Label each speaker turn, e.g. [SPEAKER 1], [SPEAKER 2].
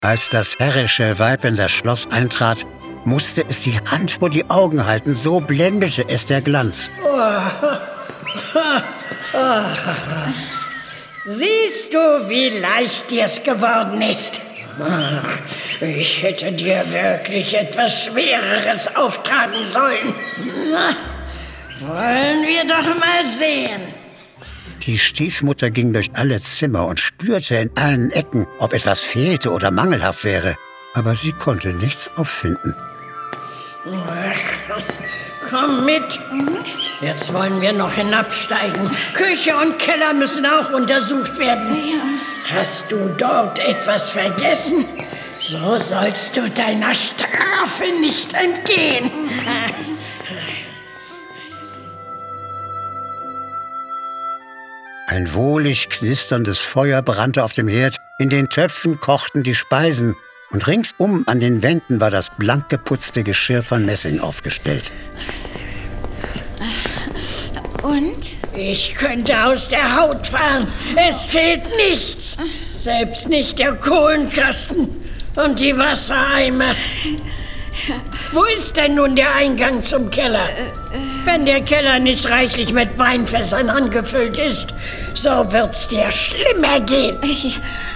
[SPEAKER 1] Als das herrische Weib in das Schloss eintrat, musste es die Hand vor die Augen halten, so blendete es der Glanz.
[SPEAKER 2] Siehst du, wie leicht dir's geworden ist? Ach, ich hätte dir wirklich etwas Schwereres auftragen sollen. Na, wollen wir doch mal sehen.
[SPEAKER 1] Die Stiefmutter ging durch alle Zimmer und spürte in allen Ecken, ob etwas fehlte oder mangelhaft wäre. Aber sie konnte nichts auffinden.
[SPEAKER 2] Ach, komm mit. Jetzt wollen wir noch hinabsteigen. Küche und Keller müssen auch untersucht werden. Ja. Hast du dort etwas vergessen? So sollst du deiner Strafe nicht entgehen.
[SPEAKER 1] Ein wohlig knisterndes Feuer brannte auf dem Herd, in den Töpfen kochten die Speisen und ringsum an den Wänden war das blank geputzte Geschirr von Messing aufgestellt.
[SPEAKER 2] Und? Ich könnte aus der Haut fahren. Es fehlt nichts. Selbst nicht der Kohlenkasten und die Wassereimer. Wo ist denn nun der Eingang zum Keller? Wenn der Keller nicht reichlich mit Weinfässern angefüllt ist, so wird's dir schlimmer gehen.